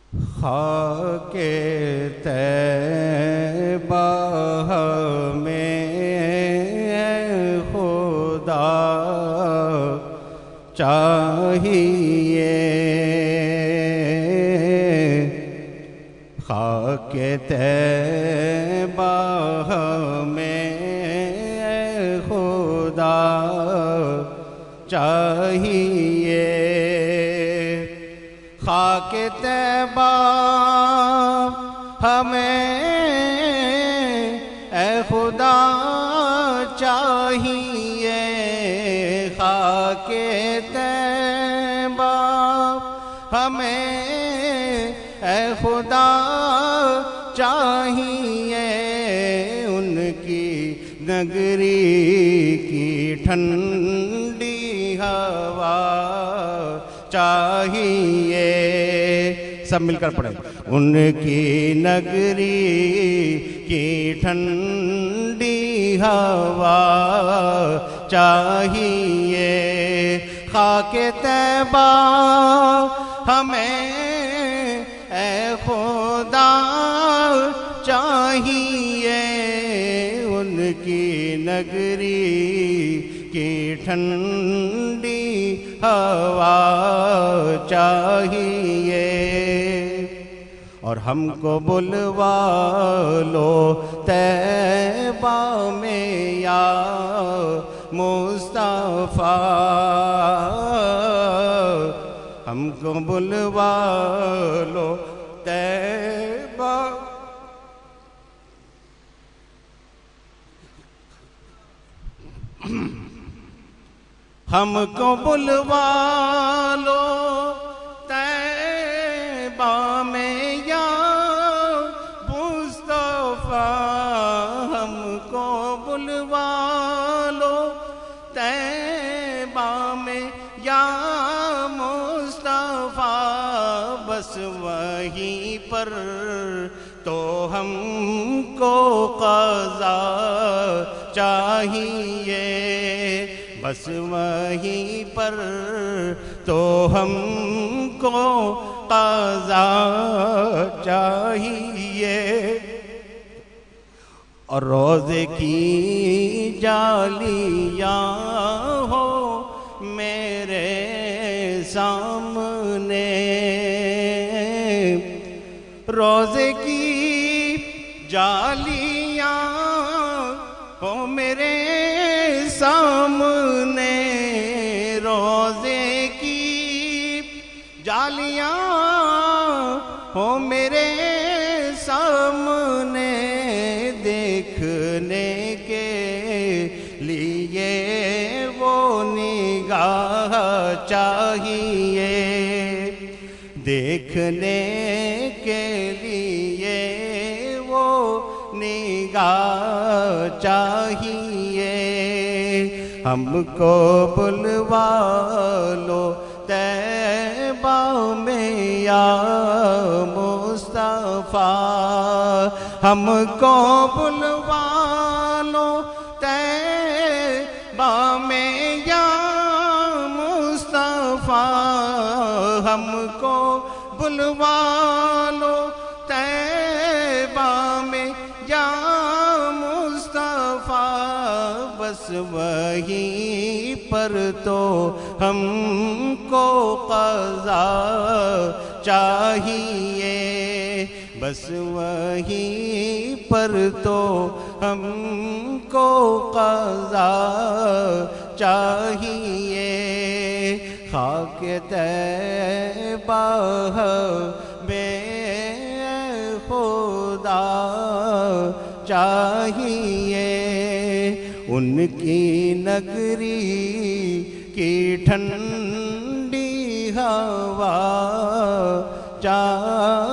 خاک طیبہ ہمیں خدا چاہیے، خاک طیبہ ہمیں خدا چاہیے، خاک طیبہ ہمیں اے خدا چاہیے، خاک طیبہ ہمیں اے خدا چاہیے، ان کی نگری کی ٹھنڈی ہوا چاہیے، سب مل کر پڑھیں، ان کی نگری کی ٹھنڈی ہوا چاہیے، خاک طیبہ ہمیں اے خدا چاہیے، ان کی نگری کی ٹھنڈی ہوا چاہیے، اور ہم کو بلوا لو طیبہ میں یا مصطفیٰ، ہم کو بلوا لو طیبہ، ہم کو بلوا لو طیبہ میں یا مصطفیٰ، ہم کو بلوا لو طیبہ میں یا مصطفیٰ، بس وہیں پر تو ہم کو قضا چاہیے، بس وہیں پر تو ہم کو قضا چاہیے، اور روزے کی جالیاں ہو میرے سامنے، روزے کی جالیاں ہو میرے سامنے، روزے کی جالیاں ہو میرے سامنے، دیکھنے کے لیے وہ نگاہ چاہیے، دیکھنے کے لیے وہ نگاہ چاہیے، ہم کو بلوا لو طیبہ میں یا مصطفیٰ، ہم کو بلوا لو طیبہ میں یا مصطفیٰ، ہم کو بلوا لو طیبہ میں یا مصطفیٰ، بس وہیں پر تو ہم کو قضا چاہیے، بس وہیں پر تو ہم کو قضا چاہیے، خاک طیبہ میں خدا چاہیے، ان کی نگری کی ٹھنڈی ہوا چاہیے۔